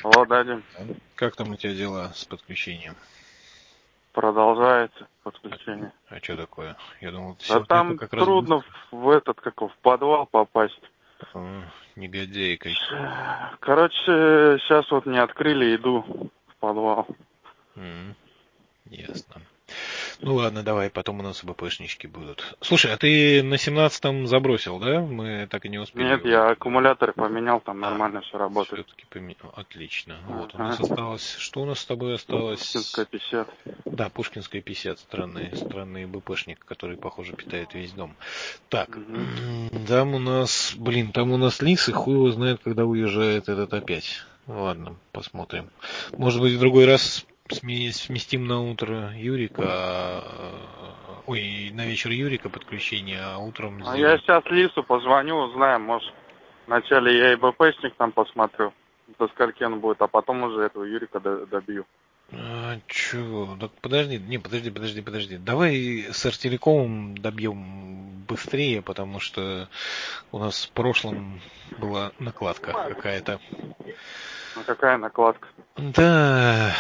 Алло, Дадим. Как там у тебя дела с подключением? Продолжается подключение. А что такое? Я думал, Да все это там как раз трудно быстро. в подвал попасть. Негодяи какие. Короче, сейчас вот не открыли, иду в подвал. Ясно. Ну ладно, давай, потом у нас БПшнички будут. Слушай, а ты на 17-м забросил, да? Мы так и не успели Нет, его. я аккумулятор поменял, там нормально все работает. Все-таки поменял. Отлично. Вот, у нас Ага. осталось... Что у нас с тобой Пушкинская осталось? 50. Да, Пушкинская 50. Странный БПшник, который, похоже, питает весь дом. Так, Угу. там у нас... там у нас лис, и хуй его знает, когда уезжает этот опять. Ладно, посмотрим. Может быть, в другой раз сместим на утро Юрика, ой, на вечер Юрика подключение, а утром А я сделаем. сейчас Лису позвоню, узнаем, может, вначале я и БПшник там посмотрю, до скольки он будет, а потом уже этого Юрика добью. Чего? Так подожди, подожди. Давай с Артелекомом добьем быстрее, потому что у нас в прошлом была накладка какая-то. Ну какая накладка? Да,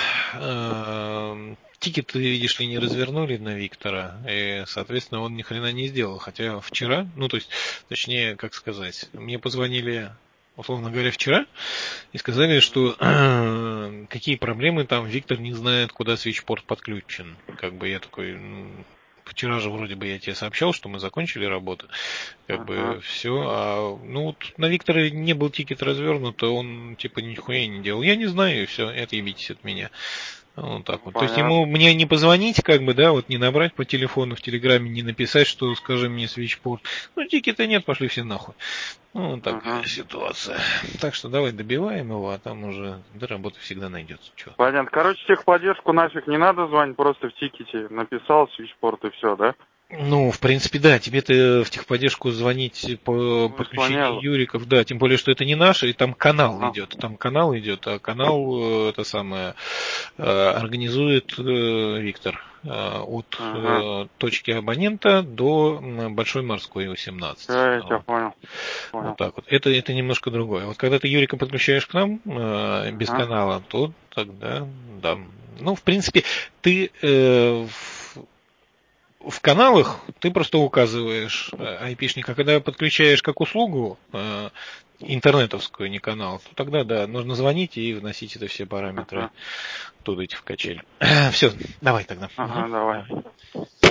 тикет, видишь ли, не развернули на Виктора, и, соответственно, он ни хрена не сделал. Хотя вчера, ну, то есть, точнее, как сказать, мне позвонили, условно говоря, вчера, и сказали, что какие проблемы там, Виктор не знает, куда свитчпорт подключен. Как бы я такой, вчера же вроде бы я тебе сообщал, что мы закончили работу, как Ага. бы все, ну вот на Виктора не был тикет развернут, а он типа нихуя не делал. Я не знаю, и все, отъебитесь от меня. Вот так вот. То есть ему Понятно. мне не позвонить, как бы, да, вот не набрать по телефону в Телеграме, не написать, что скажи мне свитчпорт. Ну, тикета нет, пошли все нахуй. Ну, вот такая Ага. ситуация. Так что давай добиваем его, а там уже до работы всегда найдется. Чё. Понятно. Короче, техподдержку нафиг не надо звонить, просто в тикете написал свитчпорт и все, да? Ну, в принципе, да, тебе-то в техподдержку звонить по Ну, подключению звонил. Юриков, да, тем более, что это не наш, и Ага. там канал идет, а канал, это самое, организует Виктор от Ага. точки абонента до Большой Морской 18. Все, я тебя Вот. понял. Вот Понял. так вот. Это немножко другое. Вот когда ты Юрика подключаешь к нам без Ага. канала, то тогда, да. Ну, в принципе, ты в каналах ты просто указываешь айпишник, а когда подключаешь как услугу интернетовскую, не канал, то тогда, да, нужно звонить и вносить это все параметры Ага. туда идти в качель. Все, давай тогда. Ага, давай. Давай.